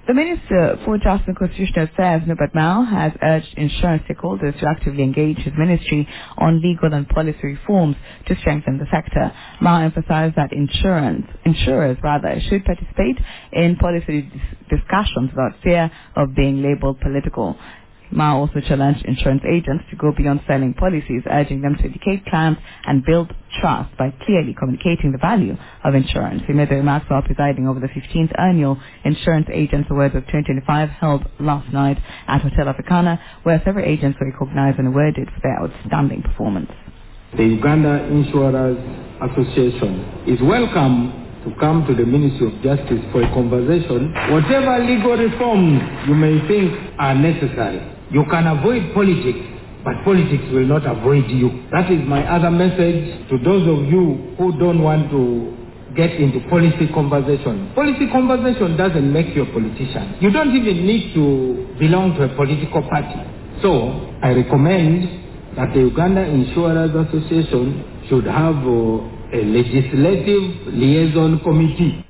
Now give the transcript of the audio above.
The Minister for Justice and Constitutional Affairs, Norbert Mao, has urged insurance stakeholders to actively engage his ministry on legal and policy reforms to strengthen the sector. Mao emphasized that insurers should participate in policy discussions without fear of being labeled political. Mao also challenged insurance agents to go beyond selling policies, urging them to educate clients and build trust by clearly communicating the value of insurance. He made the remarks while presiding over the 15th annual Insurance Agents Awards of 2025 held last night at Hotel Africana, where several agents were recognized and awarded for their outstanding performance. The Uganda Insurers Association is welcome to come to the Ministry of Justice for a conversation. Whatever legal reforms you may think are necessary, you can avoid politics, but politics will not avoid you. That is my other message to those of you who don't want to get into policy conversation. Policy conversation doesn't make you a politician. You don't even need to belong to a political party. So, I recommend that the Uganda Insurers Association should have a legislative liaison committee.